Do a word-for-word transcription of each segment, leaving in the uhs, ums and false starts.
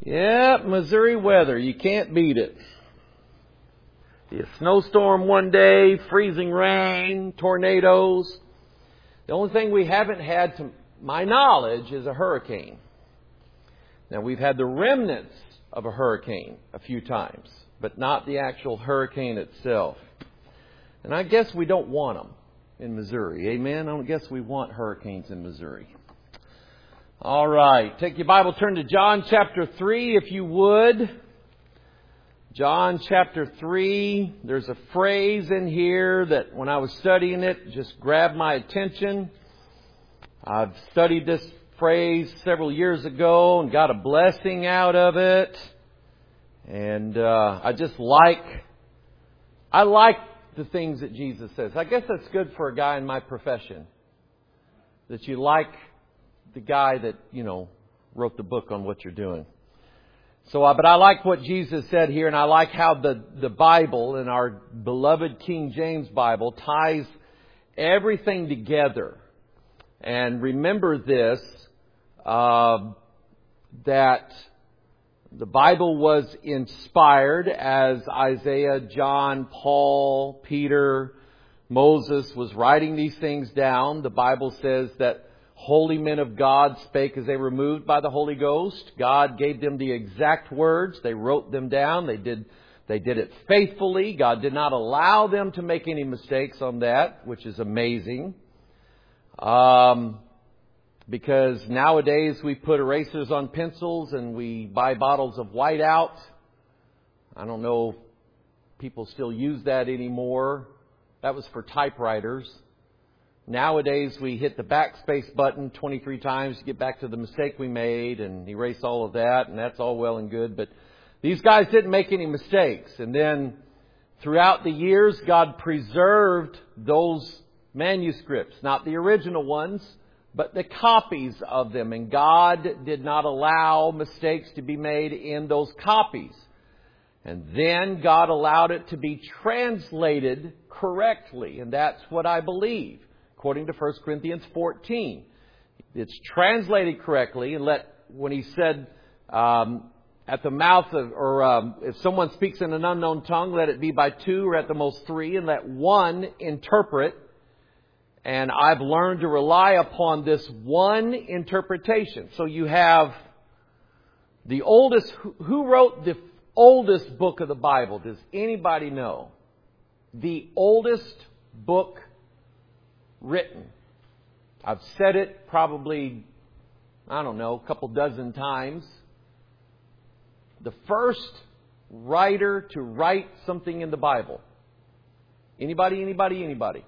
Yeah, Missouri weather. You can't beat it. A snowstorm one day, freezing rain, tornadoes. The only thing we haven't had, to my knowledge, is a hurricane. Now, we've had the remnants of a hurricane a few times, but not the actual hurricane itself. And I guess we don't want them in Missouri. Amen? I don't guess we want hurricanes in Missouri. All right. Take your Bible, turn to John chapter three, if you would. John chapter three. There's a phrase in here that when I was studying it just grabbed my attention. I've studied this phrase several years ago and got a blessing out of it. And uh, I just like, I like the things that Jesus says. I guess that's good for a guy in my profession. That you like the guy that, you know, wrote the book on what you're doing. So, uh, but I like what Jesus said here, and I like how the, the Bible, and our beloved King James Bible, ties everything together. And remember this, uh, that the Bible was inspired as Isaiah, John, Paul, Peter, Moses was writing these things down. The Bible says that holy men of God spake as they were moved by the Holy Ghost. God gave them the exact words. They wrote them down. They did, they did it faithfully. God did not allow them to make any mistakes on that, which is amazing. Um, because nowadays we put erasers on pencils and we buy bottles of whiteout. I don't know if people still use that anymore. That was for typewriters. Nowadays, we hit the backspace button twenty-three times to get back to the mistake we made and erase all of that, and that's all well and good. But these guys didn't make any mistakes. And then throughout the years, God preserved those manuscripts, not the original ones, but the copies of them. And God did not allow mistakes to be made in those copies. And then God allowed it to be translated correctly, and that's what I believe. According to First Corinthians fourteen. It's translated correctly, and let, when he said, um, at the mouth of, or um, if someone speaks in an unknown tongue, let it be by two or at the most three, and let one interpret. And I've learned to rely upon this one interpretation. So you have the oldest, who wrote the oldest book of the Bible? Does anybody know? The oldest book written. I've said it probably, I don't know, a couple dozen times. The first writer to write something in the Bible. Anybody, anybody, anybody?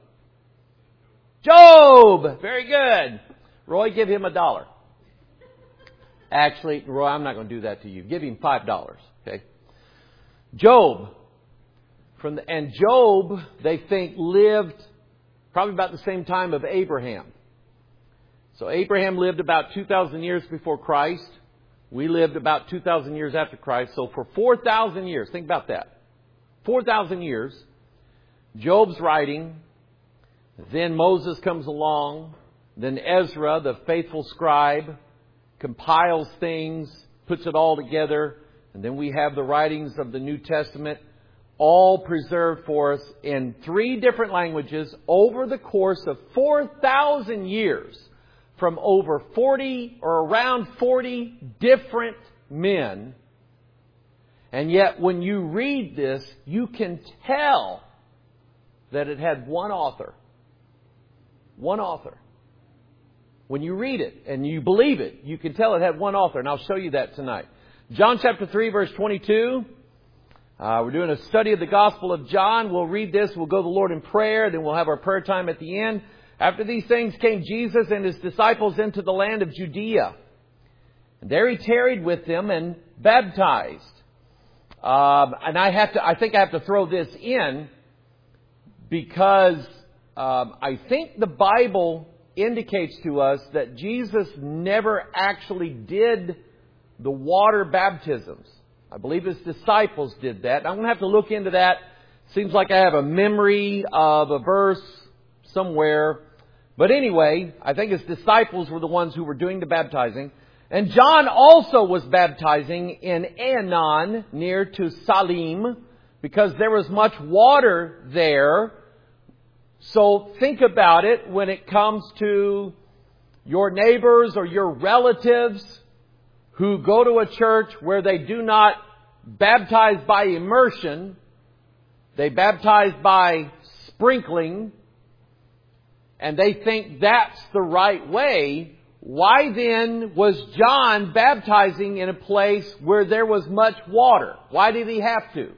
Job! Very good. Roy, give him a dollar. Actually, Roy, I'm not going to do that to you. Give him five dollars. Okay. Job. From the, and Job, they think, lived probably about the same time of Abraham. So Abraham lived about two thousand years before Christ. We lived about two thousand years after Christ. So for four thousand years, think about that. four thousand years, Job's writing. Then Moses comes along. Then Ezra, the faithful scribe, compiles things, puts it all together. And then we have the writings of the New Testament, all preserved for us in three different languages over the course of four thousand years from over forty or around forty different men. And yet when you read this, you can tell that it had one author. One author. When you read it and you believe it, you can tell it had one author. And I'll show you that tonight. John chapter three, verse twenty-two. Uh, we're doing a study of the Gospel of John. We'll read this. We'll go to the Lord in prayer. Then we'll have our prayer time at the end. After these things came Jesus and his disciples into the land of Judea. And there he tarried with them and baptized. Um, and I have to, I think I have to throw this in because um, I think the Bible indicates to us that Jesus never actually did the water baptisms. I believe his disciples did that. I'm going to have to look into that. Seems like I have a memory of a verse somewhere. But anyway, I think his disciples were the ones who were doing the baptizing. And John also was baptizing in Aenon, near to Salim, because there was much water there. So think about it when it comes to your neighbors or your relatives who go to a church where they do not baptize by immersion, they baptize by sprinkling, and they think that's the right way. Why then was John baptizing in a place where there was much water? Why did he have to?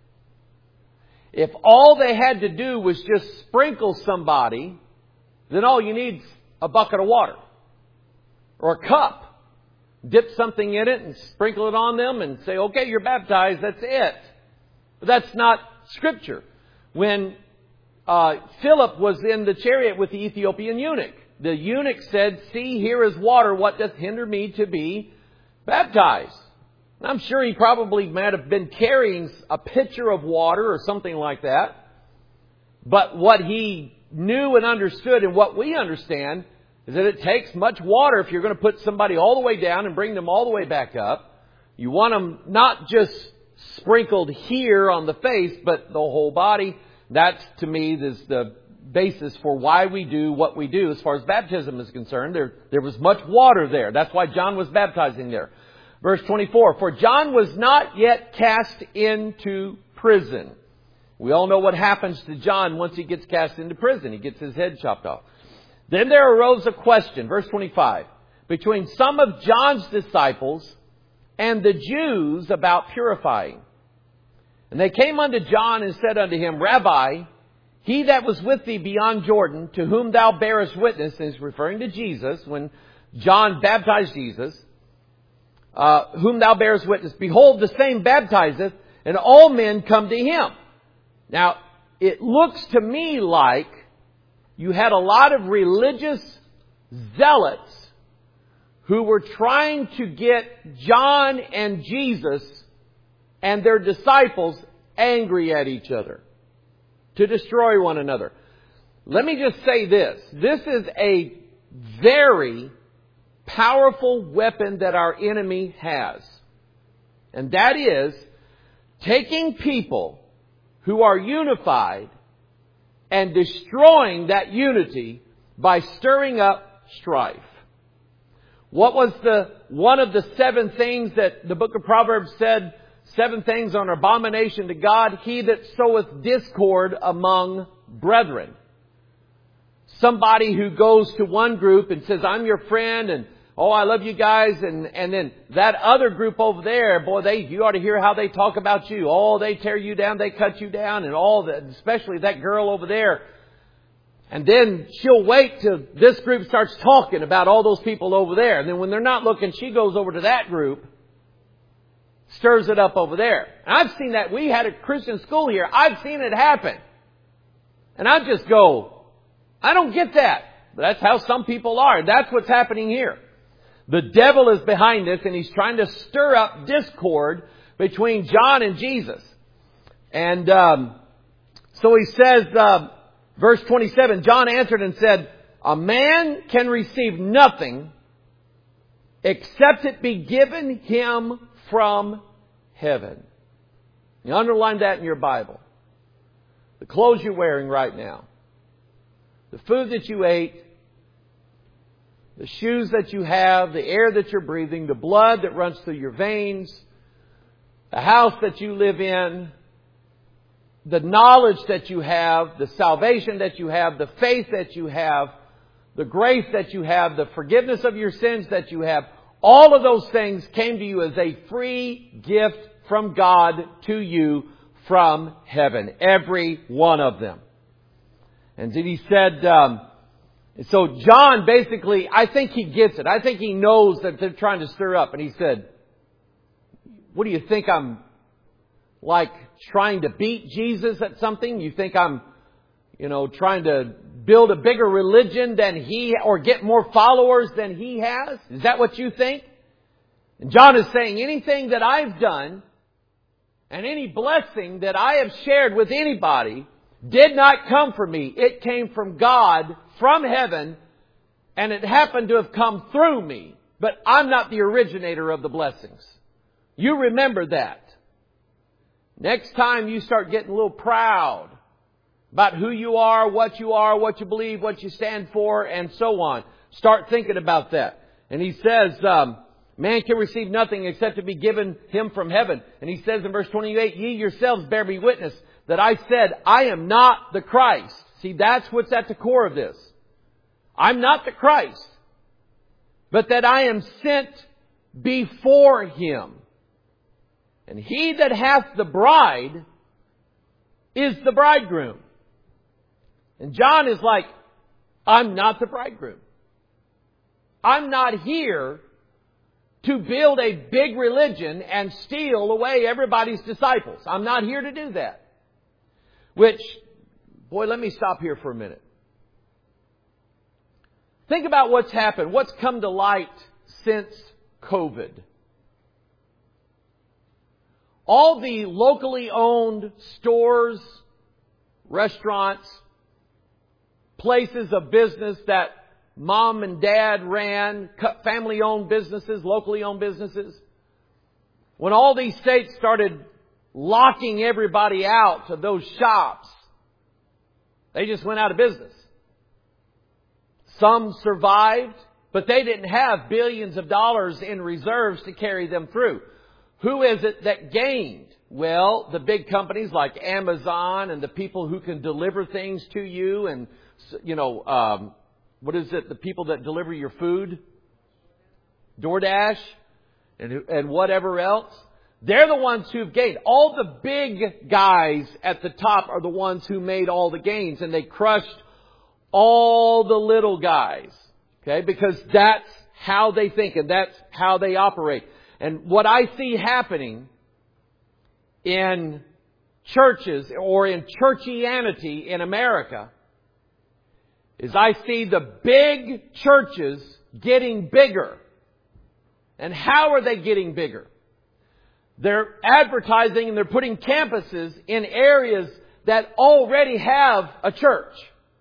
If all they had to do was just sprinkle somebody, then all you need is a bucket of water or a cup. Dip something in it and sprinkle it on them and say, okay, you're baptized, that's it. But that's not Scripture. When uh, Philip was in the chariot with the Ethiopian eunuch, the eunuch said, see, here is water, what doth hinder me to be baptized? And I'm sure he probably might have been carrying a pitcher of water or something like that. But what he knew and understood and what we understand is that it takes much water if you're going to put somebody all the way down and bring them all the way back up. You want them not just sprinkled here on the face, but the whole body. That's, to me, is the basis for why we do what we do as far as baptism is concerned. There, there was much water there. That's why John was baptizing there. Verse twenty-four, for John was not yet cast into prison. We all know what happens to John once he gets cast into prison. He gets his head chopped off. Then there arose a question, verse twenty-five, between some of John's disciples and the Jews about purifying. And they came unto John and said unto him, Rabbi, he that was with thee beyond Jordan, to whom thou bearest witness, is referring to Jesus, when John baptized Jesus, uh, whom thou bearest witness, behold, the same baptizeth, and all men come to him. Now, it looks to me like you had a lot of religious zealots who were trying to get John and Jesus and their disciples angry at each other, to destroy one another. Let me just say this. This is a very powerful weapon that our enemy has. And that is taking people who are unified and destroying that unity by stirring up strife. What was the one of the seven things that the book of Proverbs said, seven things are an abomination to God? He that soweth discord among brethren. Somebody who goes to one group and says, I'm your friend, and oh, I love you guys. And, and then that other group over there, boy, they, you ought to hear how they talk about you. Oh, they tear you down, they cut you down, and all that, especially that girl over there. And then she'll wait till this group starts talking about all those people over there. And then when they're not looking, she goes over to that group, stirs it up over there. And I've seen that. We had a Christian school here. I've seen it happen. And I just go, I don't get that. But that's how some people are. That's what's happening here. The devil is behind this, and he's trying to stir up discord between John and Jesus. And um, so he says, uh, verse twenty-seven, John answered and said, a man can receive nothing except it be given him from heaven. You underline that in your Bible. The clothes you're wearing right now, the food that you ate, the shoes that you have, the air that you're breathing, the blood that runs through your veins, the house that you live in, the knowledge that you have, the salvation that you have, the faith that you have, the grace that you have, the forgiveness of your sins that you have, all of those things came to you as a free gift from God to you from heaven. Every one of them. And then he said, um, so John basically, I think he gets it. I think he knows that they're trying to stir up. And he said, what do you think, I'm like trying to beat Jesus at something? You think I'm, you know, trying to build a bigger religion than he, or get more followers than he has? Is that what you think? And John is saying, anything that I've done and any blessing that I have shared with anybody did not come from me. It came from God, from heaven, and it happened to have come through me. But I'm not the originator of the blessings. You remember that. Next time you start getting a little proud about who you are, what you are, what you believe, what you stand for, and so on. Start thinking about that. And he says, um, man can receive nothing except to be given him from heaven. And he says in verse twenty-eight, ye yourselves bear me witness that I said, I am not the Christ. See, that's what's at the core of this. I'm not the Christ, but that I am sent before Him. And he that hath the bride is the bridegroom. And John is like, I'm not the bridegroom. I'm not here to build a big religion and steal away everybody's disciples. I'm not here to do that. Which, boy, let me stop here for a minute. Think about what's happened, what's come to light since COVID. All the locally owned stores, restaurants, places of business that mom and dad ran, family-owned businesses, locally owned businesses. When all these states started locking everybody out of those shops, they just went out of business. Some survived, but they didn't have billions of dollars in reserves to carry them through. Who is it that gained? Well, the big companies like Amazon and the people who can deliver things to you and, you know, um, what is it? The people that deliver your food? DoorDash and, and whatever else. They're the ones who've gained. All the big guys at the top are the ones who made all the gains, and they crushed all the little guys. Okay? Because that's how they think and that's how they operate. And what I see happening in churches or in churchianity in America is I see the big churches getting bigger. And how are they getting bigger? They're advertising and they're putting campuses in areas that already have a church.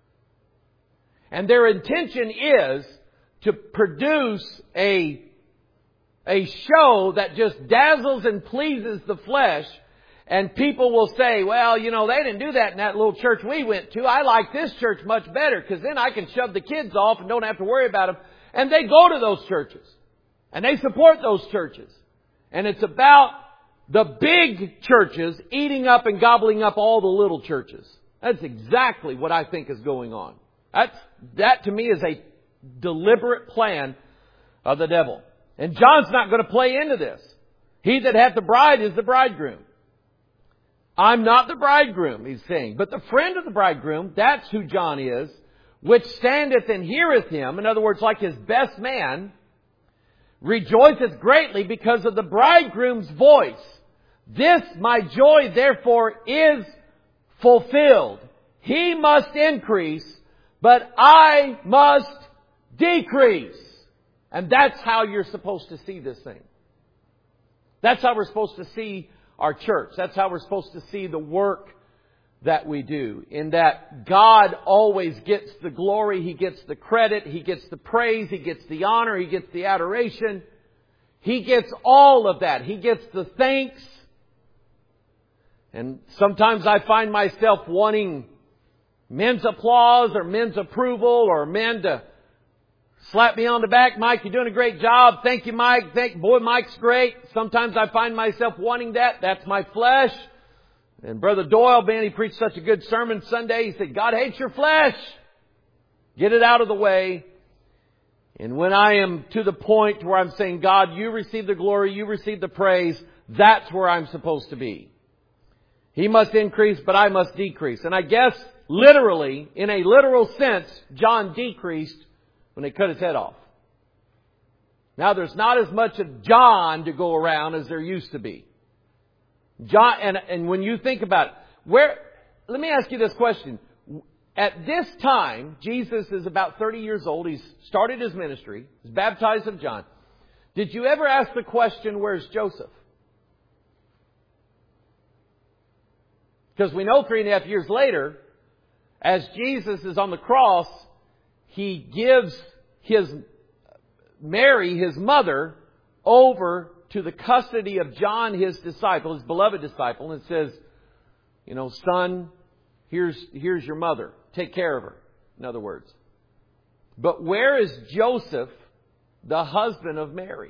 And their intention is to produce a, a show that just dazzles and pleases the flesh. And people will say, well, you know, they didn't do that in that little church we went to. I like this church much better because then I can shove the kids off and don't have to worry about them. And they go to those churches. And they support those churches. And it's about the big churches eating up and gobbling up all the little churches. That's exactly what I think is going on. That's, that to me is a deliberate plan of the devil. And John's not going to play into this. He that hath the bride is the bridegroom. I'm not the bridegroom, he's saying. But the friend of the bridegroom, that's who John is, which standeth and heareth him. In other words, like his best man, rejoiceth greatly because of the bridegroom's voice. This my joy therefore is fulfilled. He must increase, but I must decrease. And that's how you're supposed to see this thing. That's how we're supposed to see our church. That's how we're supposed to see the work that we do. In that God always gets the glory. He gets the credit. He gets the praise. He gets the honor. He gets the adoration. He gets all of that. He gets the thanks. And sometimes I find myself wanting men's applause or men's approval or men to slap me on the back. Mike, you're doing a great job. Thank you, Mike. Thank, boy, Mike's great. Sometimes I find myself wanting that. That's my flesh. And Brother Doyle, man, he preached such a good sermon Sunday. He said, God hates your flesh. Get it out of the way. And when I am to the point where I'm saying, God, you receive the glory, you receive the praise, that's where I'm supposed to be. He must increase, but I must decrease. And I guess literally, in a literal sense, John decreased when they cut his head off. Now there's not as much of John to go around as there used to be. John, and, and when you think about it, where, let me ask you this question. At this time, Jesus is about thirty years old. He's started his ministry. He's baptized of John. Did you ever ask the question, where's Joseph? Because we know three and a half years later, as Jesus is on the cross, He gives His Mary, his mother, over to the custody of John, his disciple, his beloved disciple, and says, you know, son, here's, here's your mother. Take care of her, in other words. But where is Joseph, the husband of Mary?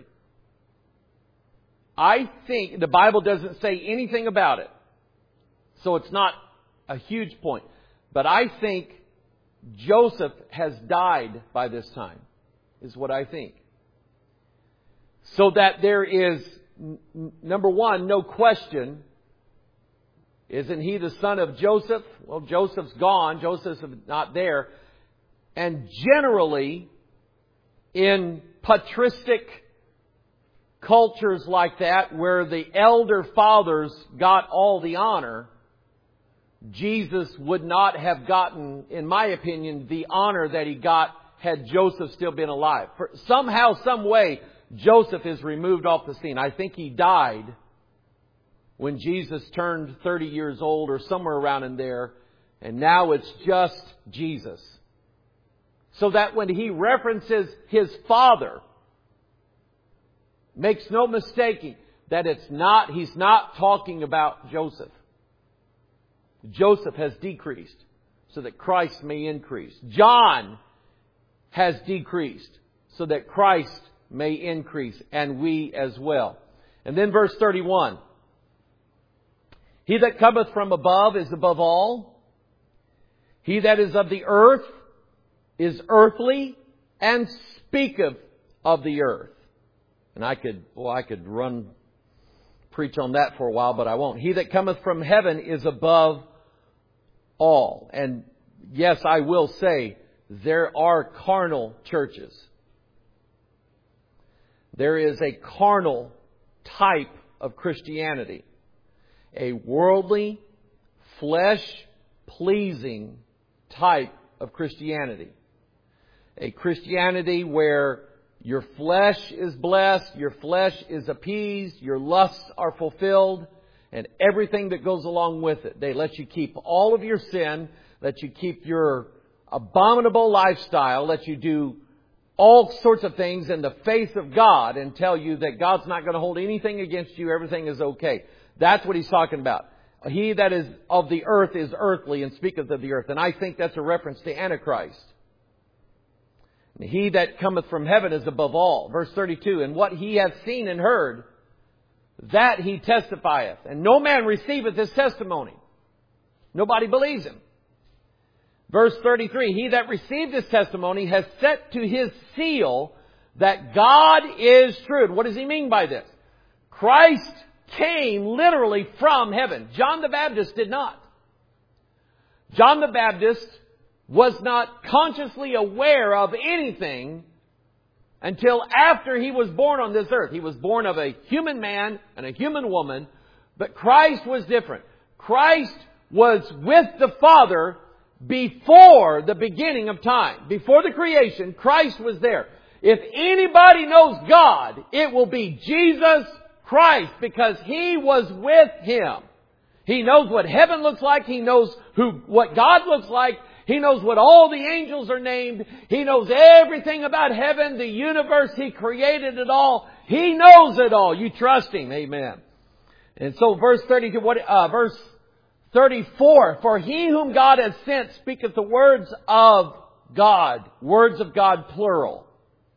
I think the Bible doesn't say anything about it. So it's not a huge point. But I think Joseph has died by this time, is what I think. So that there is, number one, no question, isn't he the son of Joseph? Well, Joseph's gone. Joseph's not there. And generally, in patristic cultures like that, where the elder fathers got all the honor, Jesus would not have gotten, in my opinion, the honor that He got had Joseph still been alive. For somehow, some way, Joseph is removed off the scene. I think he died when Jesus turned thirty years old or somewhere around in there. And now it's just Jesus. So that when he references his father, makes no mistaking that it's not, he's not talking about Joseph. Joseph has decreased so that Christ may increase. John has decreased so that Christ may increase, and we as well. And then verse thirty-one. He that cometh from above is above all. He that is of the earth is earthly, and speaketh of the earth. And I could, well, I could run, preach on that for a while, but I won't. He that cometh from heaven is above all. And yes, I will say, there are carnal churches. There is a carnal type of Christianity. A worldly, flesh-pleasing type of Christianity. A Christianity where your flesh is blessed, your flesh is appeased, your lusts are fulfilled, and everything that goes along with it. They let you keep all of your sin, let you keep your abominable lifestyle, let you do all sorts of things in the face of God and tell you that God's not going to hold anything against you, everything is okay. That's what he's talking about. He that is of the earth is earthly and speaketh of the earth. And I think that's a reference to Antichrist. He that cometh from heaven is above all. Verse thirty-two, and what he hath seen and heard, that he testifieth. And no man receiveth his testimony. Nobody believes him. Verse thirty-three, he that received his testimony has set to his seal that God is true. And what does he mean by this? Christ came literally from heaven. John the Baptist did not. John the Baptist was not consciously aware of anything until after he was born on this earth. He was born of a human man and a human woman, but Christ was different. Christ was with the Father before the beginning of time. Before the creation, Christ was there. If anybody knows God, it will be Jesus Christ, because He was with Him. He knows what heaven looks like. He knows who, what God looks like. He knows what all the angels are named. He knows everything about heaven, the universe. He created it all. He knows it all. You trust Him. Amen. And so verse thirty-two, what, uh, verse thirty-four, for He whom God has sent speaketh the words of God. Words of God, plural.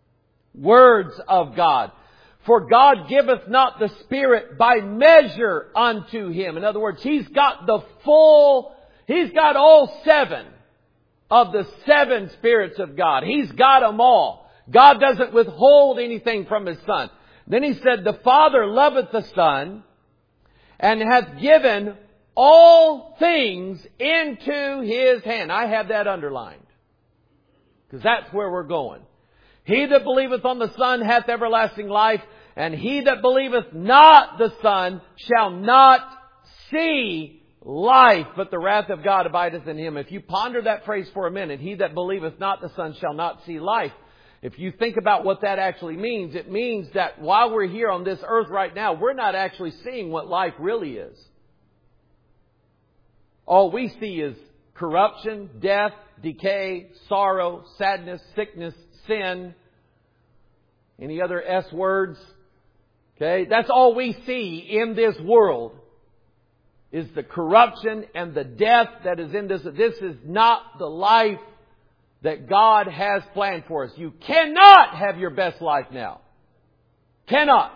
Words of God. For God giveth not the Spirit by measure unto Him. In other words, He's got the full, He's got all seven of the seven spirits of God. He's got them all. God doesn't withhold anything from His Son. Then He said, the Father loveth the Son and hath given all things into His hand. I have that underlined, because that's where we're going. He that believeth on the Son hath everlasting life, and he that believeth not the Son shall not see life, but the wrath of God abideth in him. If you ponder that phrase for a minute, he that believeth not the Son shall not see life. If you think about what that actually means, it means that while we're here on this earth right now, we're not actually seeing what life really is. All we see is corruption, death, decay, sorrow, sadness, sickness, sin, Any other S words? Okay, that's all we see in this world is the corruption and the death that is in this. This is not the life that God has planned for us. You cannot have your best life now. Cannot.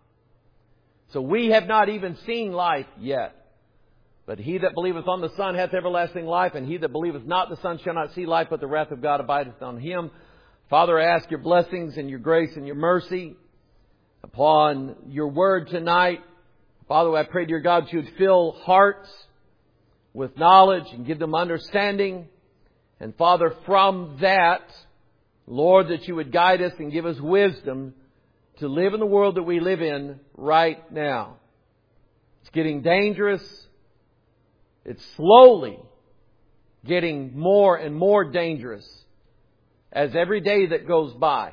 So we have not even seen life yet. But he that believeth on the Son hath everlasting life, and he that believeth not the Son shall not see life, but the wrath of God abideth on him. Father, I ask your blessings and your grace and your mercy upon your word tonight. Father, I pray, dear God, that you would fill hearts with knowledge and give them understanding. And Father, from that, Lord, that you would guide us and give us wisdom to live in the world that we live in right now. It's getting dangerous. It's slowly getting more and more dangerous as every day that goes by.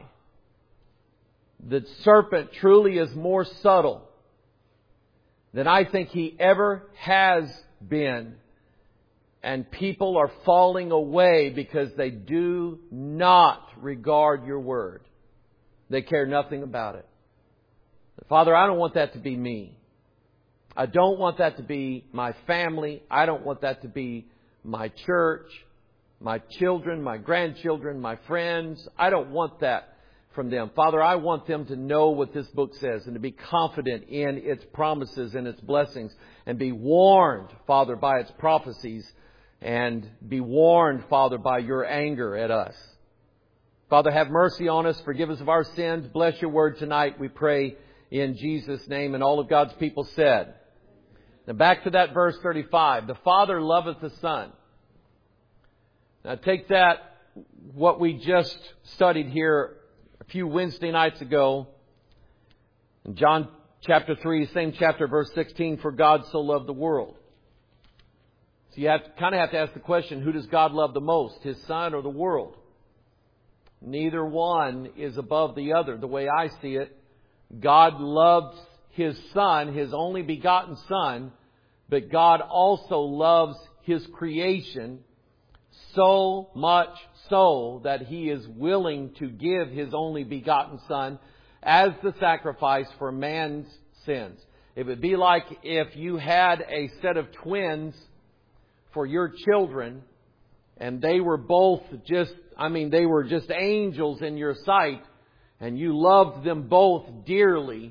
The serpent truly is more subtle than I think he ever has been. And people are falling away because they do not regard your word. They care nothing about it. Father, I don't want that to be me. I don't want that to be my family. I don't want that to be my church, my children, my grandchildren, my friends. I don't want that from them. Father, I want them to know what this book says and to be confident in its promises and its blessings and be warned, Father, by its prophecies and be warned, Father, by your anger at us. Father, have mercy on us. Forgive us of our sins. Bless your word tonight, we pray in Jesus' name. And all of God's people said. Now back to that verse thirty-five. The Father loveth the Son. Now take that, what we just studied here a few Wednesday nights ago. In John chapter three, same chapter, verse sixteen, for God so loved the world. So you have to, kind of have to ask the question, who does God love the most? His Son or the world? Neither one is above the other. The way I see it, God loves His Son, His only begotten Son, but God also loves His creation so much so that He is willing to give His only begotten Son as the sacrifice for man's sins. It would be like if you had a set of twins for your children and they were both just, I mean, they were just angels in your sight and you loved them both dearly,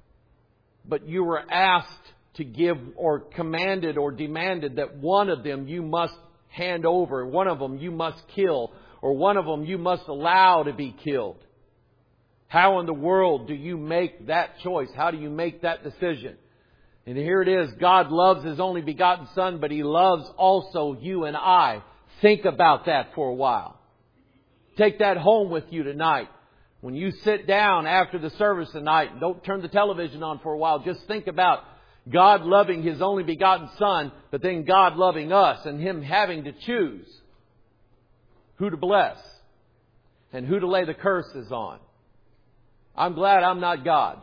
but you were asked to give or commanded or demanded that one of them you must hand over, one of them you must kill, or one of them you must allow to be killed. How in the world do you make that choice? How do you make that decision? And here it is. God loves His only begotten Son, but He loves also you and I. Think about that for a while. Take that home with you tonight. When you sit down after the service tonight, don't turn the television on for a while. Just think about God loving His only begotten Son, but then God loving us and Him having to choose who to bless and who to lay the curses on. I'm glad I'm not God.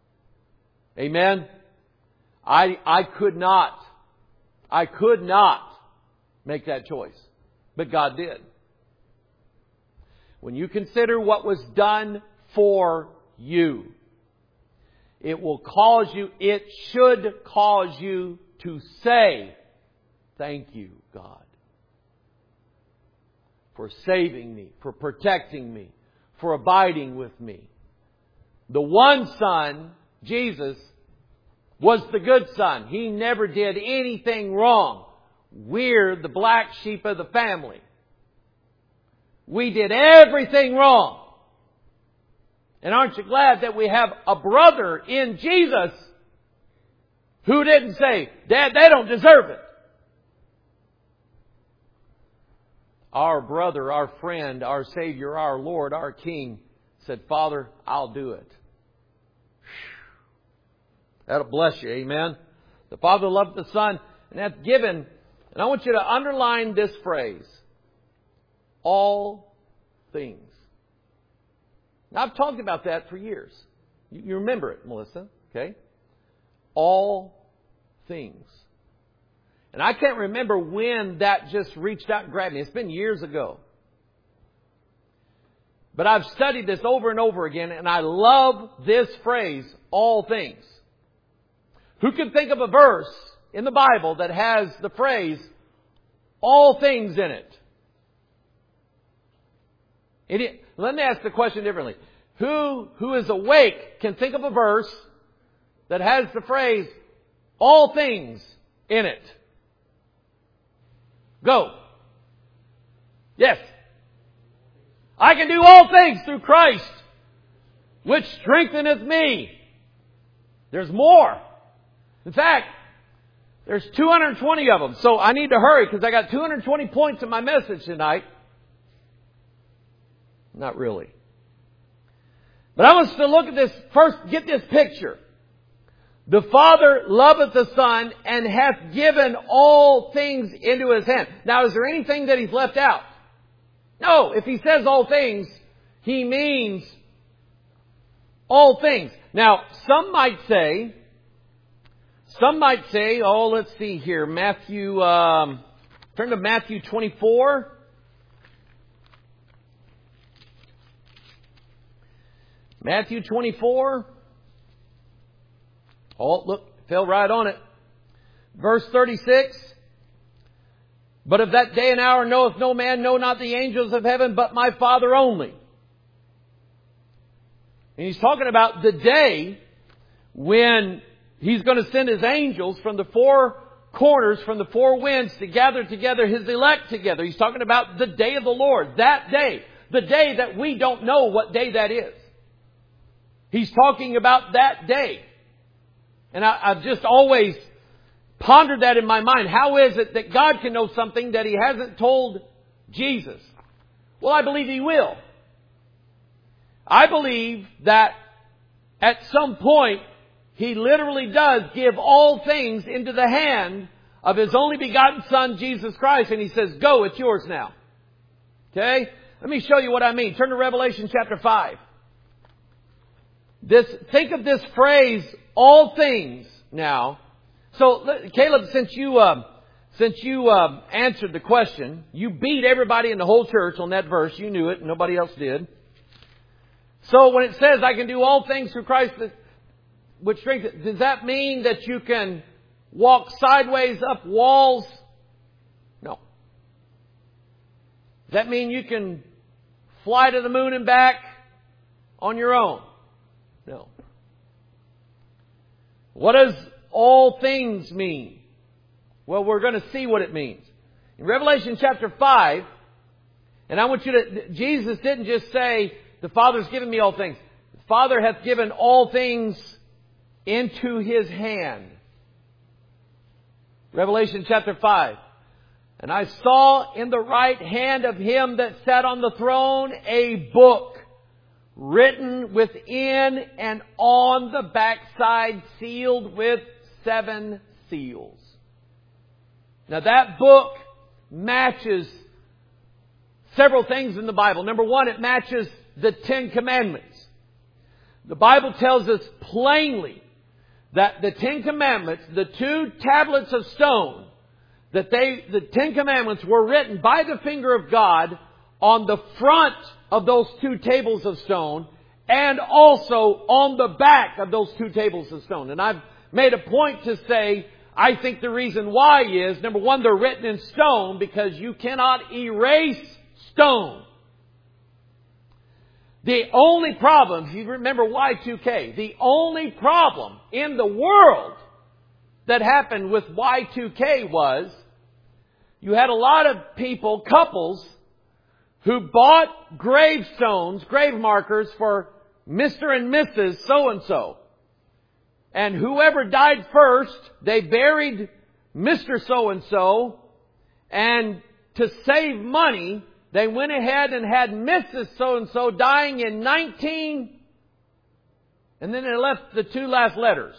Amen? I, I could not, I could not make that choice, but God did. When you consider what was done for you, it will cause you, it should cause you to say, thank you, God, for saving me, for protecting me, for abiding with me. The one Son, Jesus, was the good Son. He never did anything wrong. We're the black sheep of the family. We did everything wrong. And aren't you glad that we have a brother in Jesus who didn't say, Dad, they don't deserve it. Our brother, our friend, our Savior, our Lord, our King said, Father, I'll do it. That'll bless you. Amen. The Father loved the Son and hath given. And I want you to underline this phrase. All things. Now, I've talked about that for years. You, you remember it, Melissa. Okay? All things. And I can't remember when that just reached out and grabbed me. It's been years ago. But I've studied this over and over again, and I love this phrase, all things. Who can think of a verse in the Bible that has the phrase, all things in it? It, let me ask the question differently. Who, who is awake can think of a verse that has the phrase, all things in it? Go. Yes. I can do all things through Christ, which strengtheneth me. There's more. In fact, there's two hundred twenty of them. So I need to hurry because I got two hundred twenty points in my message tonight. Not really. But I want us to look at this first, get this picture. The Father loveth the Son and hath given all things into His hand. Now, is there anything that He's left out? No. If He says all things, He means all things. Now, some might say, some might say, oh, let's see here, Matthew, um, turn to Matthew twenty-four. Matthew twenty-four. Oh, look, fell right on it. Verse thirty-six. But of that day and hour knoweth no man, no not the angels of heaven, but my Father only. And He's talking about the day when He's going to send His angels from the four corners, from the four winds, to gather together His elect together. He's talking about the day of the Lord, that day. The day that we don't know what day that is. He's talking about that day. And I, I've just always pondered that in my mind. How is it that God can know something that He hasn't told Jesus? Well, I believe He will. I believe that at some point He literally does give all things into the hand of His only begotten Son, Jesus Christ. And He says, go, it's yours now. Okay? Let me show you what I mean. Turn to Revelation chapter five. This, think of this phrase, all things, now. So, Caleb, since you, uh, since you, uh, answered the question, you beat everybody in the whole church on that verse. You knew it. Nobody else did. So when it says, I can do all things through Christ which strengthens, does that mean that you can walk sideways up walls? No. Does that mean you can fly to the moon and back on your own? No. What does all things mean? Well, we're going to see what it means. In Revelation chapter five, and I want you to, Jesus didn't just say, the Father's given me all things. The Father hath given all things into His hand. Revelation chapter five. And I saw in the right hand of Him that sat on the throne a book, written within and on the backside, sealed with seven seals. Now that book matches several things in the Bible. Number one, it matches the Ten Commandments. The Bible tells us plainly that the Ten Commandments, the two tablets of stone, that they, the Ten Commandments were written by the finger of God on the front of those two tables of stone and also on the back of those two tables of stone. And I've made a point to say, I think the reason why is, number one, they're written in stone because you cannot erase stone. The only problem, if you remember Y two K, the only problem in the world that happened with Y two K was you had a lot of people, couples, who bought gravestones, grave markers for Mister and Missus so-and-so. And whoever died first, they buried Mister so-and-so, and to save money, they went ahead and had Missus so-and-so dying in nineteen, and then they left the two last letters.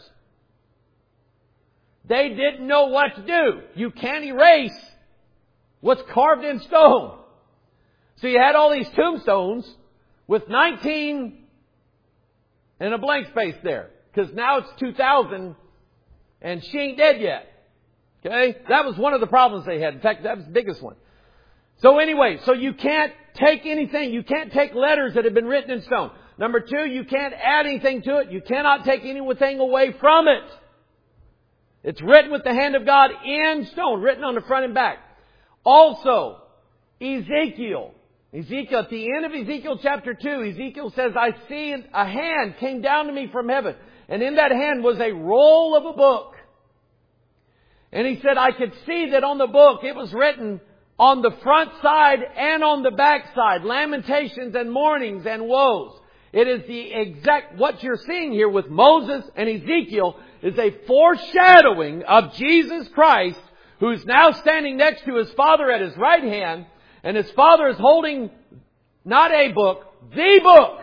They didn't know what to do. You can't erase what's carved in stone. So you had all these tombstones with nineteen and a blank space there. Because now it's two thousand and she ain't dead yet. Okay? That was one of the problems they had. In fact, that was the biggest one. So anyway, so you can't take anything. You can't take letters that have been written in stone. Number two, you can't add anything to it. You cannot take anything away from it. It's written with the hand of God in stone, written on the front and back. Also, Ezekiel. Ezekiel, at the end of Ezekiel chapter two, Ezekiel says, I see a hand came down to me from heaven. And in that hand was a roll of a book. And he said, I could see that on the book it was written on the front side and on the back side. Lamentations and mournings and woes. It is the exact, what you're seeing here with Moses and Ezekiel is a foreshadowing of Jesus Christ, who's now standing next to His Father at His right hand. And His Father is holding not a book, the book.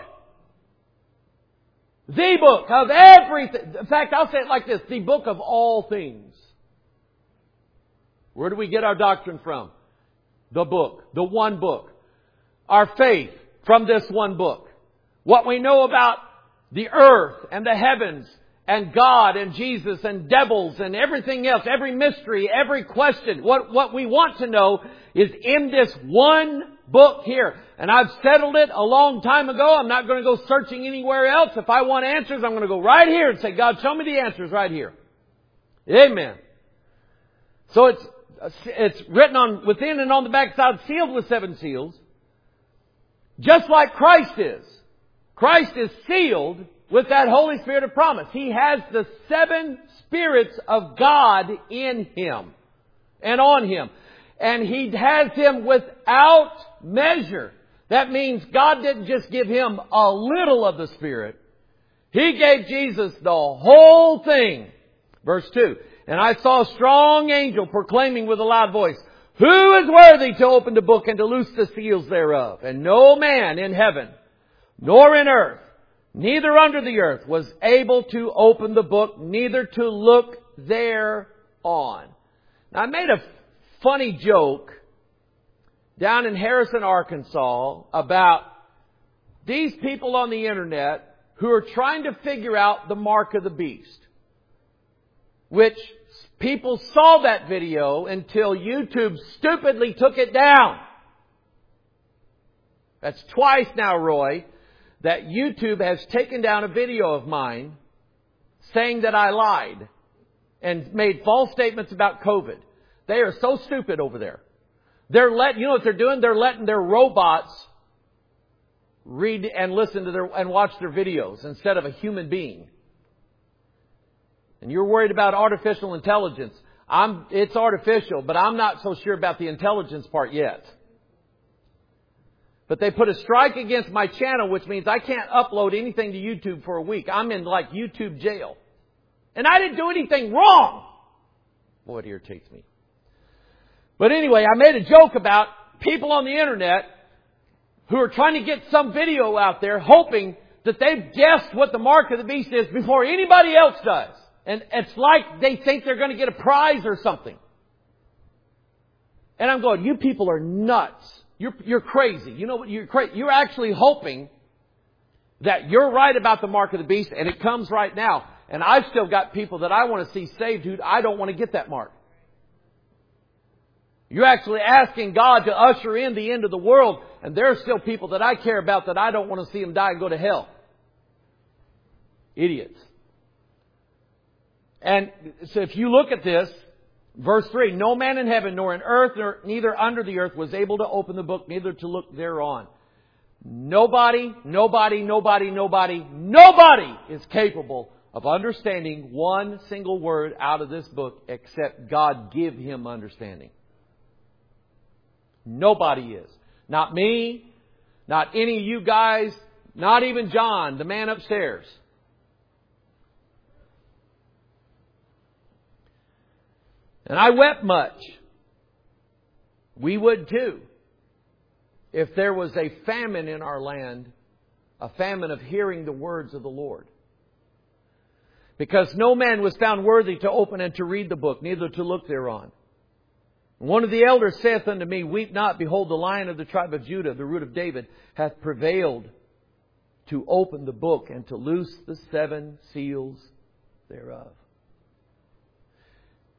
The book of everything. In fact, I'll say it like this. The book of all things. Where do we get our doctrine from? The book. The one book. Our faith from this one book. What we know about the earth and the heavens and God and Jesus and devils and everything else, every mystery, every question. What, what we want to know is in this one book here. And I've settled it a long time ago. I'm not going to go searching anywhere else. If I want answers, I'm going to go right here and say, God, show me the answers right here. Amen. So it's, it's written on within and on the backside, sealed with seven seals. Just like Christ is. Christ is sealed with that Holy Spirit of promise. He has the seven spirits of God in Him and on Him. And He has Him without measure. That means God didn't just give Him a little of the Spirit. He gave Jesus the whole thing. Verse two. And I saw a strong angel proclaiming with a loud voice, Who is worthy to open the book and to loose the seals thereof? And no man in heaven, nor in earth, neither under the earth, was able to open the book, neither to look thereon. Now, I made a funny joke down in Harrison, Arkansas, about these people on the internet who are trying to figure out the mark of the beast. Which people saw that video until YouTube stupidly took it down. That's twice now, Roy, that YouTube has taken down a video of mine saying that I lied and made false statements about COVID. They are so stupid over there. They're let, you know what they're doing? They're letting their robots read and listen to their, and watch their videos instead of a human being. And you're worried about artificial intelligence. I'm, it's artificial, but I'm not so sure about the intelligence part yet. But they put a strike against my channel, which means I can't upload anything to YouTube for a week. I'm in like YouTube jail. And I didn't do anything wrong. Boy, it irritates me. But anyway, I made a joke about people on the internet who are trying to get some video out there hoping that they've guessed what the mark of the beast is before anybody else does. And it's like they think they're going to get a prize or something. And I'm going, you people are nuts. You're, you're crazy. You know what? You're crazy. You're actually hoping that you're right about the mark of the beast and it comes right now. And I've still got people that I want to see saved who I don't want to get that mark. You're actually asking God to usher in the end of the world. And there are still people that I care about that I don't want to see them die and go to hell. Idiots. And so if you look at this, verse three, no man in heaven nor in earth nor neither under the earth was able to open the book, neither to look thereon. Nobody, nobody, nobody, nobody, nobody is capable of understanding one single word out of this book except God give him understanding. Nobody is. Not me, not any of you guys, not even John, the man upstairs. And I wept much. We would too. If there was a famine in our land, a famine of hearing the words of the Lord. Because no man was found worthy to open and to read the book, neither to look thereon. One of the elders saith unto me, Weep not, behold, the Lion of the tribe of Judah, the root of David, hath prevailed to open the book and to loose the seven seals thereof.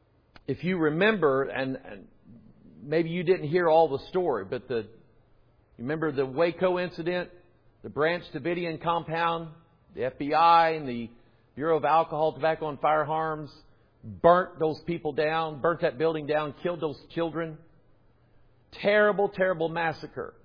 If you remember, and, and maybe you didn't hear all the story, but the You remember the Waco incident? The Branch Davidian compound? The F B I and the Bureau of Alcohol, Tobacco, and Firearms burnt those people down, burnt that building down, killed those children. Terrible, terrible massacre.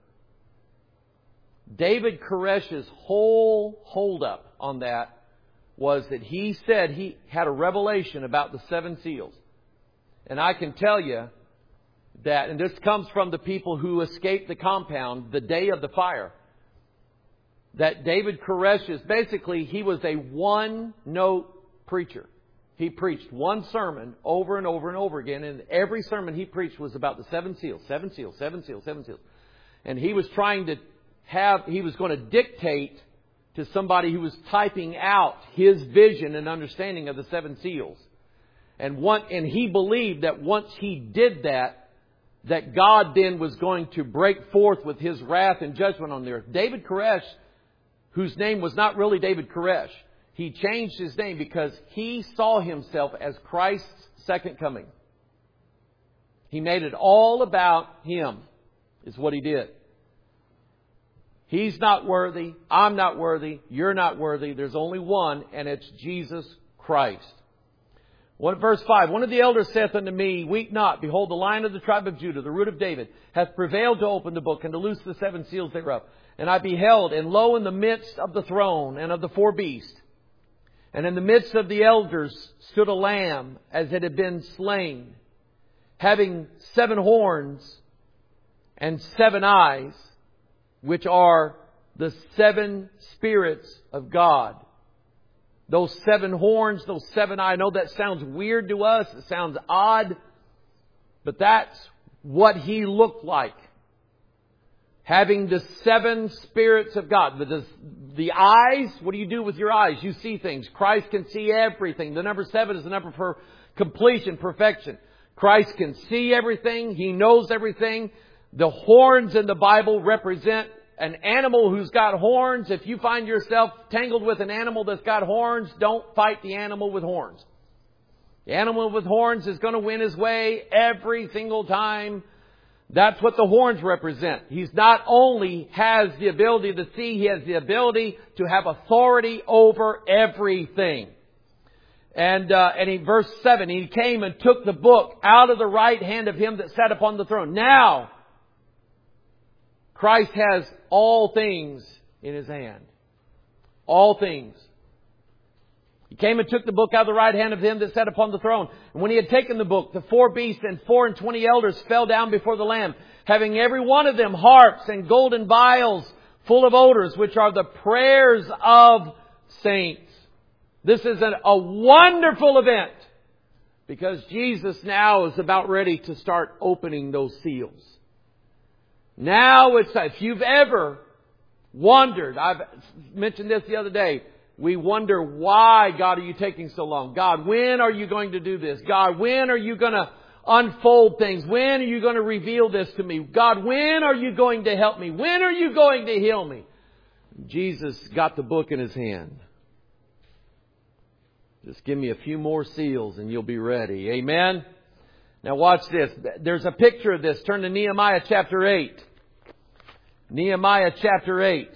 David Koresh's whole holdup on that was that he said he had a revelation about the seven seals. And I can tell you that, and this comes from the people who escaped the compound the day of the fire, that David Koresh is basically, he was a one-note preacher. He preached one sermon over and over and over again, and every sermon he preached was about the seven seals, seven seals, seven seals, seven seals. And he was trying to have, he was going to dictate to somebody who was typing out his vision and understanding of the seven seals. And one, and he believed that once he did that, that God then was going to break forth with His wrath and judgment on the earth. David Koresh, whose name was not really David Koresh, he changed his name because he saw himself as Christ's second coming. He made it all about Him, is what he did. He's not worthy. I'm not worthy. You're not worthy. There's only one, and it's Jesus Christ. What, verse five, one of the elders saith unto me, Weep not. Behold, the Lion of the tribe of Judah, the root of David, hath prevailed to open the book and to loose the seven seals thereof. And I beheld, and lo, in the midst of the throne and of the four beasts, and in the midst of the elders stood a lamb as it had been slain, having seven horns and seven eyes, which are the seven spirits of God. Those seven horns, those seven eyes. I know that sounds weird to us. It sounds odd. But that's what He looked like. Having the seven spirits of God. The, the eyes, what do you do with your eyes? You see things. Christ can see everything. The number seven is the number for completion, perfection. Christ can see everything. He knows everything. The horns in the Bible represent an animal who's got horns. If you find yourself tangled with an animal that's got horns, don't fight the animal with horns. The animal with horns is going to win his way every single time. That's what the horns represent. He's not only has the ability to see, He has the ability to have authority over everything. And, uh, and in verse seven, He came and took the book out of the right hand of Him that sat upon the throne. Now, Christ has all things in His hand. All things. He came and took the book out of the right hand of Him that sat upon the throne. And when He had taken the book, the four beasts and four and twenty elders fell down before the Lamb, having every one of them harps and golden vials full of odors, which are the prayers of saints. This is an, a wonderful event, because Jesus now is about ready to start opening those seals. Now it's, if you've ever wondered, I've mentioned this the other day, we wonder, why, God, are you taking so long? God, when are you going to do this? God, when are you going to unfold things? When are you going to reveal this to me? God, when are you going to help me? When are you going to heal me? Jesus got the book in His hand. Just give me a few more seals and you'll be ready. Amen? Now watch this. There's a picture of this. Turn to Nehemiah chapter eight. Nehemiah chapter eight.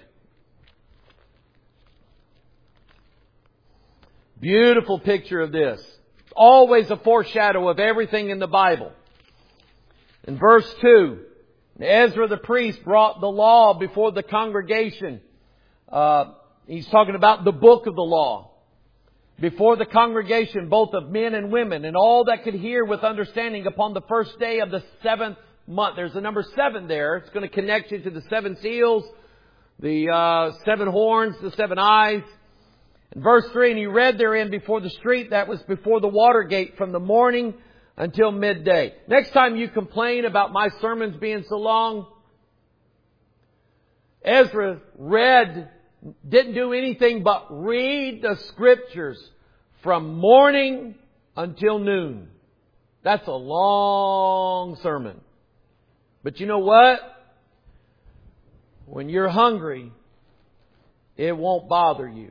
Beautiful picture of this. It's always a foreshadow of everything in the Bible. In verse two, Ezra the priest brought the law before the congregation. Uh, he's talking about the book of the law. Before the congregation, both of men and women, and all that could hear with understanding, upon the first day of the seventh month. There's the number seven there. It's going to connect you to the seven seals, the uh, seven horns, the seven eyes. In verse three, and he read therein before the street that was before the water gate from the morning until midday. Next time you complain about my sermons being so long, Ezra read, didn't do anything but read the Scriptures from morning until noon. That's a long sermon. But you know what? When you're hungry, it won't bother you.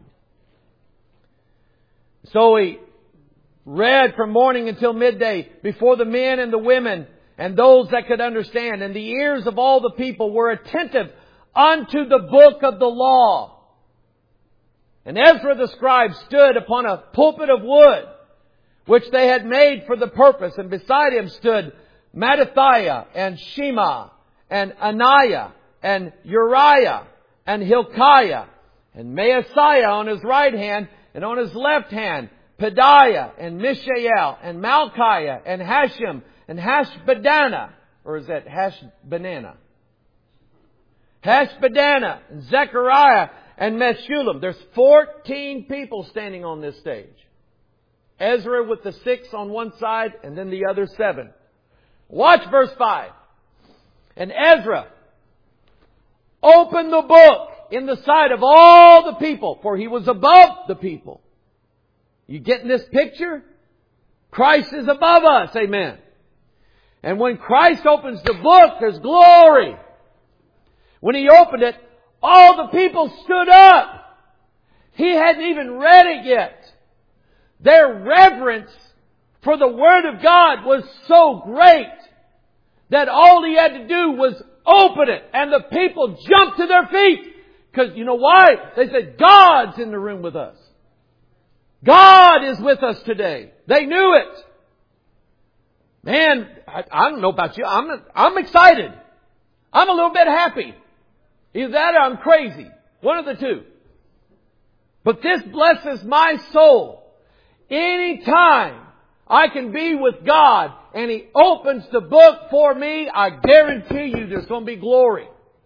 So he read from morning until midday before the men and the women and those that could understand. And the ears of all the people were attentive unto the book of the law. And Ezra the scribe stood upon a pulpit of wood, which they had made for the purpose. And beside him stood Mattithiah and Shema and Ananiah and Uriah and Hilkiah and Maaseiah on his right hand, and on his left hand Pedaiah and Mishael and Malchiah and Hashem and Hashbadana. Or is that Hashbanana? Hashbadana and Zechariah and Meshullam. There's fourteen people standing on this stage. Ezra with the six on one side and then the other seven. Watch verse five. And Ezra opened the book in the sight of all the people, for he was above the people. You getting this picture? Christ is above us. Amen. And when Christ opens the book, there's glory. When He opened it, all the people stood up. He hadn't even read it yet. Their reverence for the Word of God was so great that all He had to do was open it, and the people jumped to their feet. Because you know why? They said, God's in the room with us. God is with us today. They knew it. Man, I, I don't know about you. I'm, I'm excited. I'm a little bit happy. Either that or I'm crazy. One of the two. But this blesses my soul. Anytime I can be with God and He opens the book for me, I guarantee you there's going to be glory.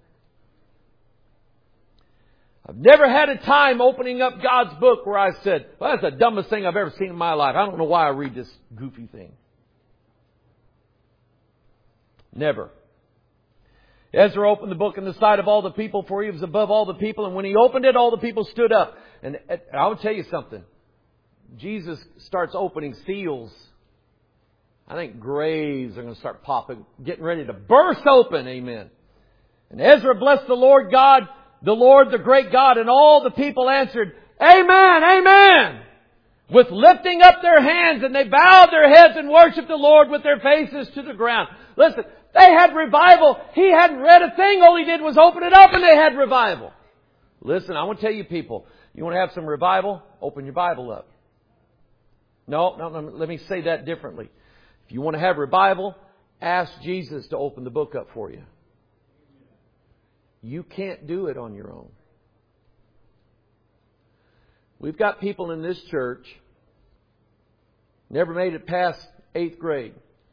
I've never had a time opening up God's book where I said, well, that's the dumbest thing I've ever seen in my life. I don't know why I read this goofy thing. Never. Ezra opened the book in the sight of all the people, for he was above all the people. And when he opened it, all the people stood up. And I will tell you something. Jesus starts opening seals. I think graves are going to start popping, getting ready to burst open. Amen. And Ezra blessed the Lord God, the Lord, the great God, and all the people answered, Amen, Amen, with lifting up their hands, and they bowed their heads and worshiped the Lord with their faces to the ground. Listen, they had revival. He hadn't read a thing. All he did was open it up and they had revival. Listen, I want to tell you people, you want to have some revival? Open your Bible up. No, no, no, let me say that differently. If you want to have revival, ask Jesus to open the book up for you. You can't do it on your own. We've got people in this church never made it past eighth grade.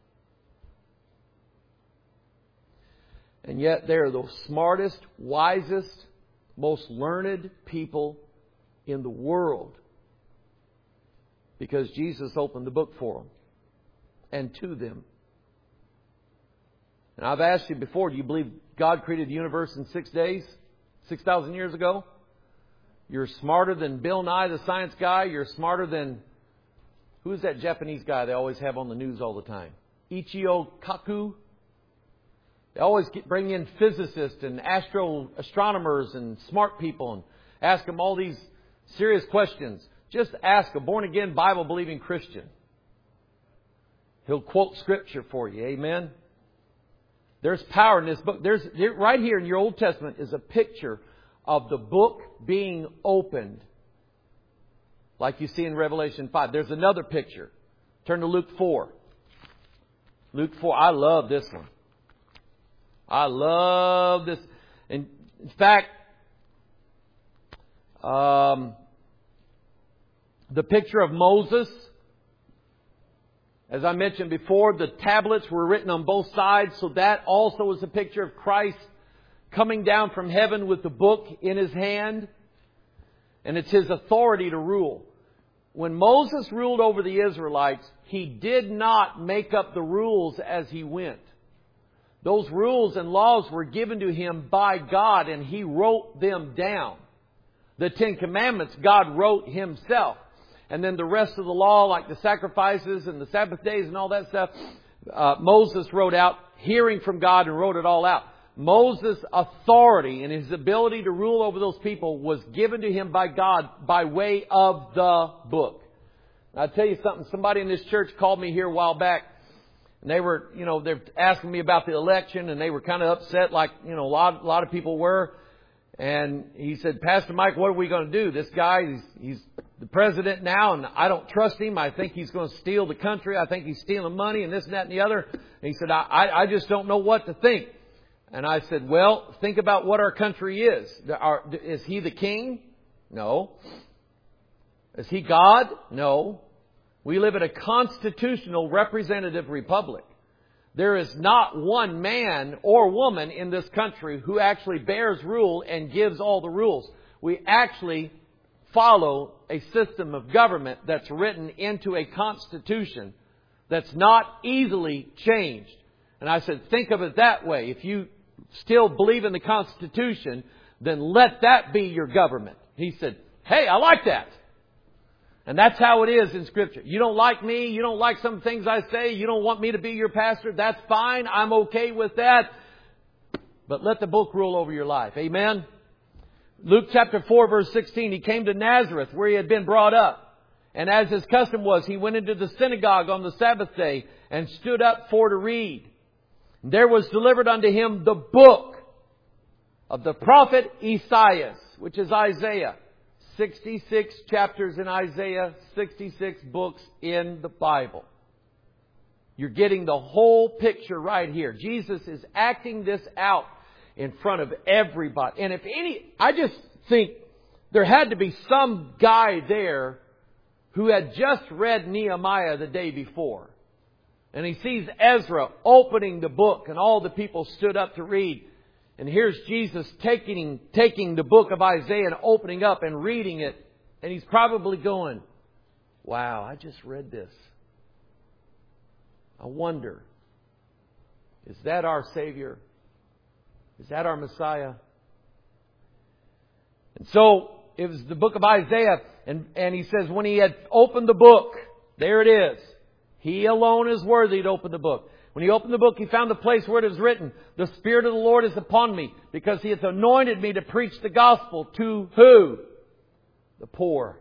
And yet they're the smartest, wisest, most learned people in the world. Because Jesus opened the book for them. And to them. And I've asked you before, do you believe God created the universe in six days? six thousand years ago? You're smarter than Bill Nye, the science guy. You're smarter than... Who's that Japanese guy they always have on the news all the time? Ichio Kaku. They always get, bring in physicists and astro astronomers and smart people and ask them all these serious questions. Just ask a born-again, Bible-believing Christian. He'll quote Scripture for you. Amen? There's power in this book. There's right here in your Old Testament is a picture of the book being opened. Like you see in Revelation five. There's another picture. Turn to Luke four. Luke four. I love this one. I love this. In, in fact, um, the picture of Moses, as I mentioned before, the tablets were written on both sides, so that also is a picture of Christ coming down from heaven with the book in His hand. And it's His authority to rule. When Moses ruled over the Israelites, he did not make up the rules as he went. Those rules and laws were given to him by God, and he wrote them down. The Ten Commandments, God wrote Himself. And then the rest of the law, like the sacrifices and the Sabbath days and all that stuff, uh, Moses wrote out, hearing from God, and wrote it all out. Moses' authority and his ability to rule over those people was given to him by God by way of the book. I'll tell you something. Somebody in this church called me here a while back. And they were, you know, they're asking me about the election, and they were kind of upset, like, you know, a lot, a lot of people were. And he said, Pastor Mike, what are we going to do? This guy, he's, he's the president now, and I don't trust him. I think he's going to steal the country. I think he's stealing money and this and that and the other. And he said, I, I, I just don't know what to think. And I said, well, think about what our country is. Are, is he the king? No. Is he God? No. We live in a constitutional representative republic. There is not one man or woman in this country who actually bears rule and gives all the rules. We actually follow a system of government that's written into a constitution that's not easily changed. And I said, think of it that way. If you still believe in the Constitution, then let that be your government. He said, hey, I like that. And that's how it is in Scripture. You don't like me. You don't like some things I say. You don't want me to be your pastor. That's fine. I'm okay with that. But let the book rule over your life. Amen. Luke chapter four verse sixteen. He came to Nazareth where he had been brought up. And as his custom was, he went into the synagogue on the Sabbath day and stood up for to read. There was delivered unto him the book of the prophet Esaias, which is Isaiah. sixty-six chapters in Isaiah, sixty-six books in the Bible. You're getting the whole picture right here. Jesus is acting this out in front of everybody. And if any, I just think there had to be some guy there who had just read Nehemiah the day before. And he sees Ezra opening the book and all the people stood up to read. And here's Jesus taking, taking the book of Isaiah and opening up and reading it. And he's probably going, wow, I just read this. I wonder, is that our Savior? Is that our Messiah? And so it was the book of Isaiah. And, and he says, when he had opened the book, there it is. He alone is worthy to open the book. When he opened the book, he found the place where it is written, the Spirit of the Lord is upon me, because He hath anointed me to preach the gospel to who? The poor.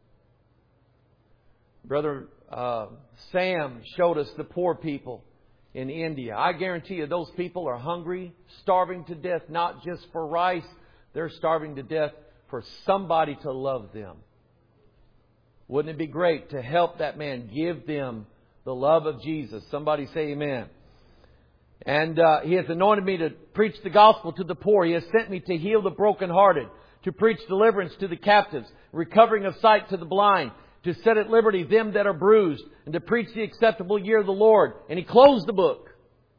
Brother uh, Sam showed us the poor people in India. I guarantee you those people are hungry, starving to death, not just for rice. They're starving to death for somebody to love them. Wouldn't it be great to help that man, give them the love of Jesus? Somebody say amen. And uh, He has anointed me to preach the gospel to the poor. He has sent me to heal the brokenhearted, to preach deliverance to the captives, recovering of sight to the blind, to set at liberty them that are bruised, and to preach the acceptable year of the Lord. And He closed the book.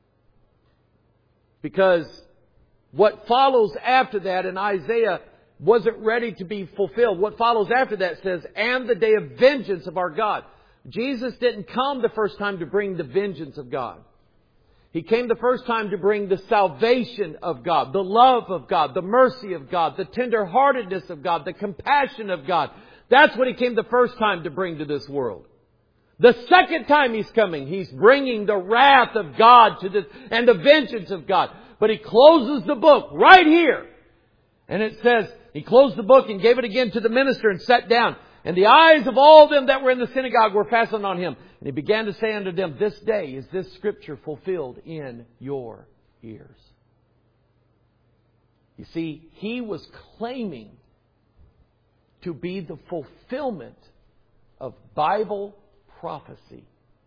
Because what follows after that in Isaiah wasn't ready to be fulfilled. What follows after that says, and the day of vengeance of our God. Jesus didn't come the first time to bring the vengeance of God. He came the first time to bring the salvation of God, the love of God, the mercy of God, the tenderheartedness of God, the compassion of God. That's what He came the first time to bring to this world. The second time He's coming, He's bringing the wrath of God to this and the vengeance of God. But He closes the book right here. And it says, He closed the book and gave it again to the minister and sat down. And the eyes of all them that were in the synagogue were fastened on Him. And He began to say unto them, this day is this scripture fulfilled in your ears. You see, He was claiming to be the fulfillment of Bible prophecy.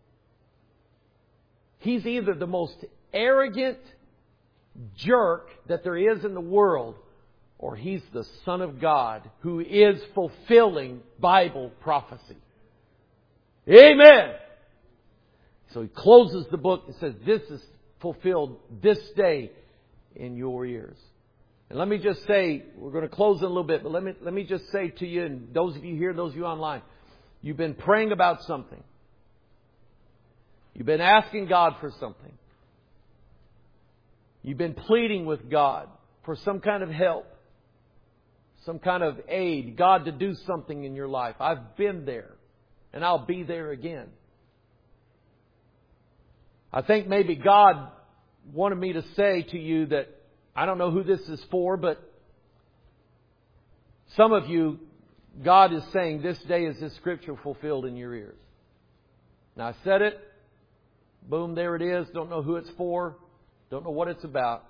He's either the most arrogant jerk that there is in the world, or He's the Son of God who is fulfilling Bible prophecy. Amen. So He closes the book and says, this is fulfilled this day in your ears. And let me just say, we're going to close in a little bit, but let me, let me just say to you, and those of you here, those of you online, you've been praying about something. You've been asking God for something. You've been pleading with God for some kind of help, some kind of aid, God to do something in your life. I've been there, and I'll be there again. I think maybe God wanted me to say to you that, I don't know who this is for, but some of you, God is saying, this day is this scripture fulfilled in your ears. Now, I said it. Boom, there it is. Don't know who it's for. Don't know what it's about.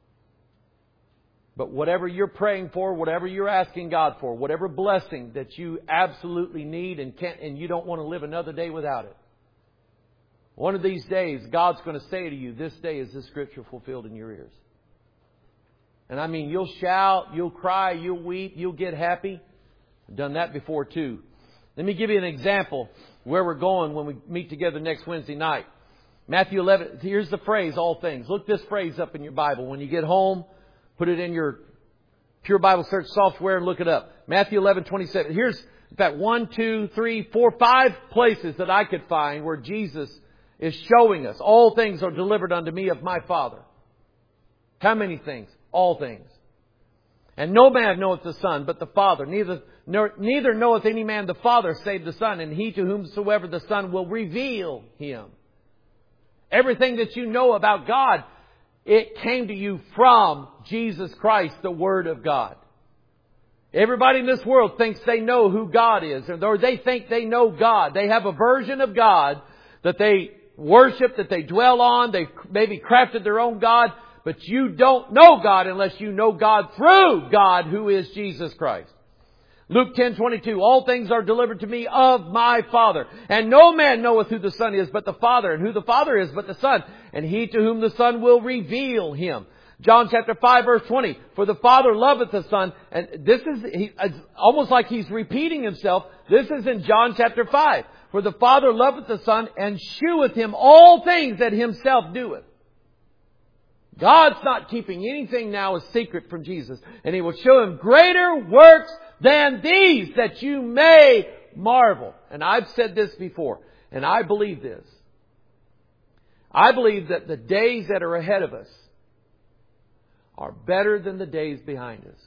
But whatever you're praying for, whatever you're asking God for, whatever blessing that you absolutely need and can't, and you don't want to live another day without it. One of these days, God's going to say to you, this day is this scripture fulfilled in your ears. And I mean, you'll shout, you'll cry, you'll weep, you'll get happy. I've done that before too. Let me give you an example where we're going when we meet together next Wednesday night. Matthew eleven, here's the phrase, all things. Look this phrase up in your Bible. When you get home, put it in your Pure Bible Search software and look it up. Matthew eleven twenty-seven. Here's, in fact, one, two, three, four, five places that I could find where Jesus is showing us all things are delivered unto me of my Father. How many things? All things. And no man knoweth the Son but the Father. Neither, nor, neither knoweth any man the Father save the Son, and he to whomsoever the Son will reveal Him. Everything that you know about God, it came to you from Jesus Christ, the Word of God. Everybody in this world thinks they know who God is, or they think they know God. They have a version of God that they worship, that they dwell on. They've maybe crafted their own God. But you don't know God unless you know God through God, who is Jesus Christ. Luke ten twenty-two, all things are delivered to me of my Father. And no man knoweth who the Son is but the Father, and who the Father is but the Son, and he to whom the Son will reveal Him. John chapter five verse twenty, for the Father loveth the Son. And this is he, it's almost like He's repeating Himself. This is in John chapter five. For the Father loveth the Son, and sheweth Him all things that Himself doeth. God's not keeping anything now a secret from Jesus. And He will show Him greater works than these, that you may marvel. And I've said this before, and I believe this. I believe that the days that are ahead of us are better than the days behind us.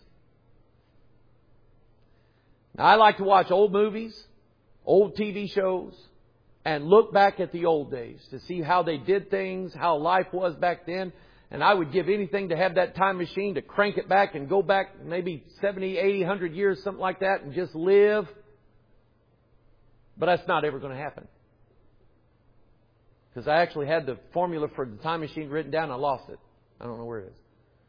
Now, I like to watch old movies, old T V shows, and look back at the old days to see how they did things, how life was back then. And I would give anything to have that time machine to crank it back and go back maybe seventy, eighty, one hundred years, something like that, and just live. But that's not ever going to happen. Because I actually had the formula for the time machine written down. I lost it. I don't know where it is.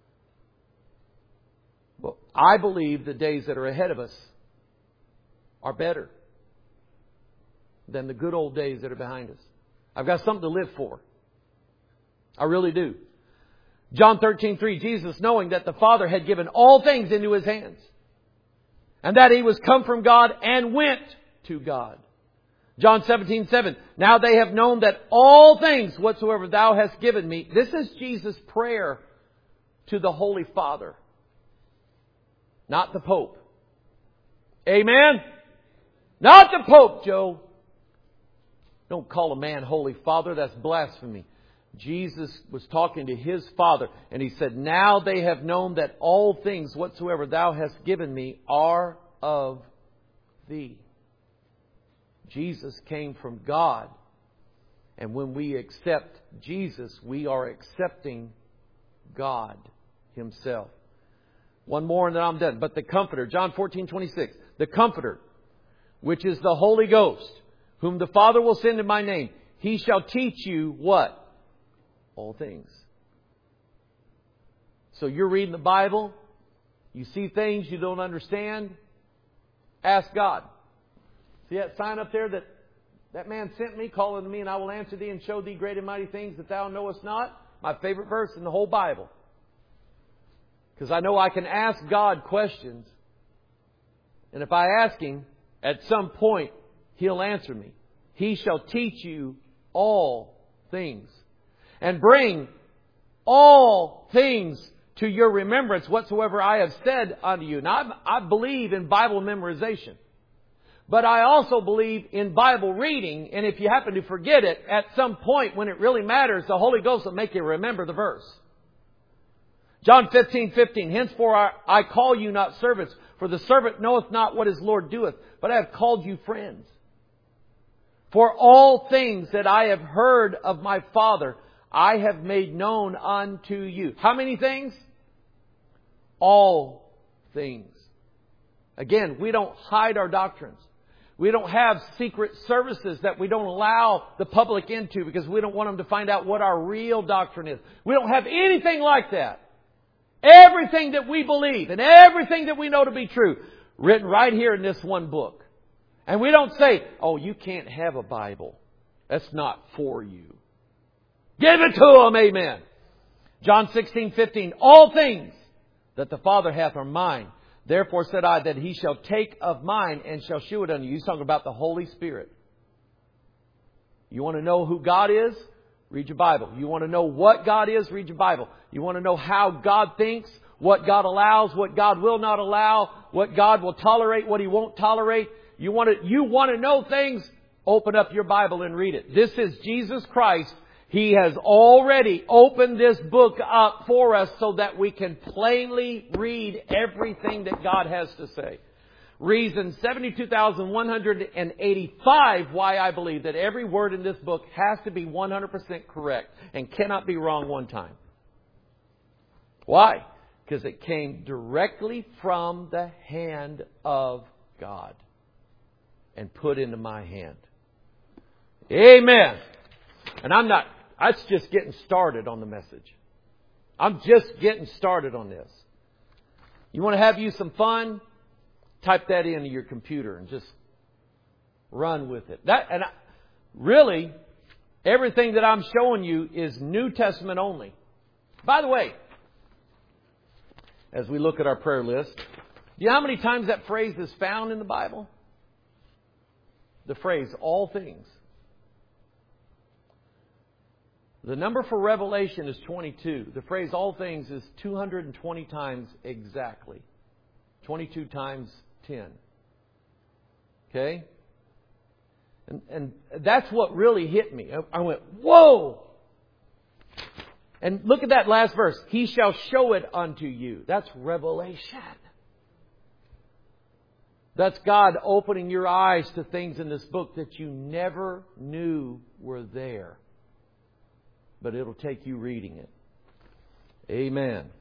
Well, I believe the days that are ahead of us are better than the good old days that are behind us. I've got something to live for. I really do. John thirteen three, Jesus, knowing that the Father had given all things into His hands, and that He was come from God and went to God. John seventeen seven, now they have known that all things whatsoever Thou hast given me. This is Jesus' prayer to the Holy Father, not the Pope. Amen? Not the Pope, Joe. Don't call a man Holy Father. That's blasphemy. Jesus was talking to His Father, and He said, now they have known that all things whatsoever Thou hast given me are of Thee. Jesus came from God. And when we accept Jesus, we are accepting God Himself. One more and then I'm done. But the Comforter, John fourteen twenty-six, the Comforter, which is the Holy Ghost, whom the Father will send in my name, He shall teach you what? All things. So you're reading the Bible, you see things you don't understand, ask God. See that sign up there that that man sent me, call unto me, and I will answer thee and show thee great and mighty things that thou knowest not? My favorite verse in the whole Bible. Because I know I can ask God questions, and if I ask Him, at some point He'll answer me. He shall teach you all things, and bring all things to your remembrance whatsoever I have said unto you. Now, I, I believe in Bible memorization. But I also believe in Bible reading. And if you happen to forget it, at some point when it really matters, the Holy Ghost will make you remember the verse. John fifteen fifteen, henceforth I, I call you not servants, for the servant knoweth not what his Lord doeth, but I have called you friends. For all things that I have heard of my Father, I have made known unto you. How many things? All things. Again, we don't hide our doctrines. We don't have secret services that we don't allow the public into because we don't want them to find out what our real doctrine is. We don't have anything like that. Everything that we believe and everything that we know to be true, written right here in this one book. And we don't say, oh, you can't have a Bible. That's not for you. Give it to them, amen. John sixteen fifteen, all things that the Father hath are mine. Therefore said I that He shall take of mine and shall shew it unto you. He's talking about the Holy Spirit. You want to know who God is? Read your Bible. You want to know what God is? Read your Bible. You want to know how God thinks, what God allows, what God will not allow, what God will tolerate, what He won't tolerate. You want to, you want to know things? Open up your Bible and read it. This is Jesus Christ. He has already opened this book up for us so that we can plainly read everything that God has to say. Reason seventy-two thousand one hundred eighty-five why I believe that every word in this book has to be one hundred percent correct and cannot be wrong one time. Why? Because it came directly from the hand of God and put into my hand. Amen. And I'm not, that's just getting started on the message. I'm just getting started on this. You want to have you some fun? Type that into your computer and just run with it. That and I, really, everything that I'm showing you is New Testament only. By the way, as we look at our prayer list, do you know how many times that phrase is found in the Bible? The phrase, all things. The number for Revelation is twenty-two. The phrase, all things, is two hundred twenty times exactly. twenty-two times ten. Okay? And, and that's what really hit me. I went, whoa! And look at that last verse. He shall show it unto you. That's revelation. That's God opening your eyes to things in this book that you never knew were there. But it'll take you reading it. Amen.